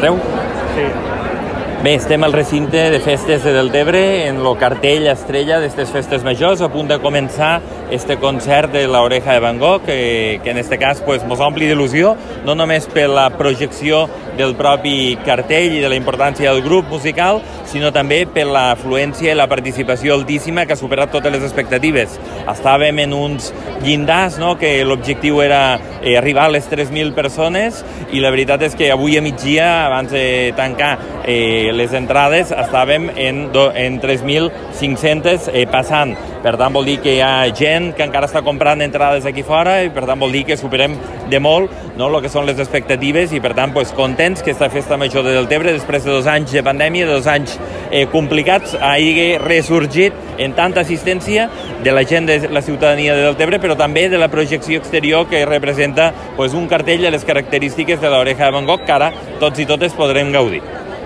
M'escolteu? Sí. Bé, estem al recinte de festes de Deltebre, en el cartell estrella d'aquestes festes majors, a punt de començar este concert de l'Oreja de Van Gogh, que en este cas mos ompli d'il·lusió, no només per la projecció del propi cartell i de la importància del grup musical, sinó també per l'afluència i la participació altíssima que ha superat totes les expectatives. Estàvem en uns llindars, no?, que l'objectiu era arribar a les 3.000 persones, i la veritat és que avui a migdia, abans de tancar les entrades, estàvem en 3.500 passant. Per tant, vol dir que hi ha gent que encara està comprant entrades aquí fora, i per tant vol dir que superem de molt, no, el que són les expectatives, i per tant contents que esta festa major de Deltebre, després de 2 anys de pandèmia, de 2 anys complicats, hagi ressorgit en tanta assistència de la gent de la ciutadania de Deltebre, però també de la projecció exterior que representa un cartell de les característiques de l'Oreja de Van Gogh que ara tots i totes podrem gaudir.